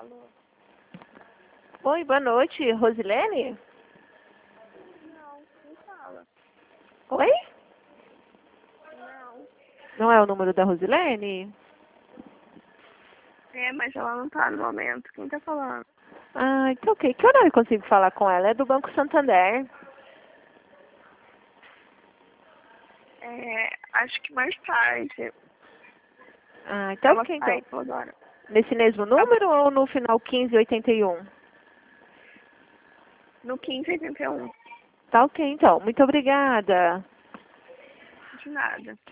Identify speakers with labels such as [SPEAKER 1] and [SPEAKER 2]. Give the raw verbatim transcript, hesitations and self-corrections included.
[SPEAKER 1] Alô?
[SPEAKER 2] Oi, boa noite, Rosilene?
[SPEAKER 1] Não, quem fala?
[SPEAKER 2] Oi?
[SPEAKER 1] Não.
[SPEAKER 2] Não é o número da Rosilene?
[SPEAKER 1] É, mas ela não tá no momento. Quem tá falando?
[SPEAKER 2] Ah, então ok. Que horário eu consigo falar com ela? É do Banco Santander.
[SPEAKER 1] É, acho que mais tarde.
[SPEAKER 2] Ah, então
[SPEAKER 1] Ela
[SPEAKER 2] ok, então.
[SPEAKER 1] saiu agora.
[SPEAKER 2] Nesse mesmo
[SPEAKER 1] Tá bom.
[SPEAKER 2] número ou no final quinze oitenta e um?
[SPEAKER 1] No quinze oitenta e um.
[SPEAKER 2] Tá ok, então. Muito obrigada.
[SPEAKER 1] De nada.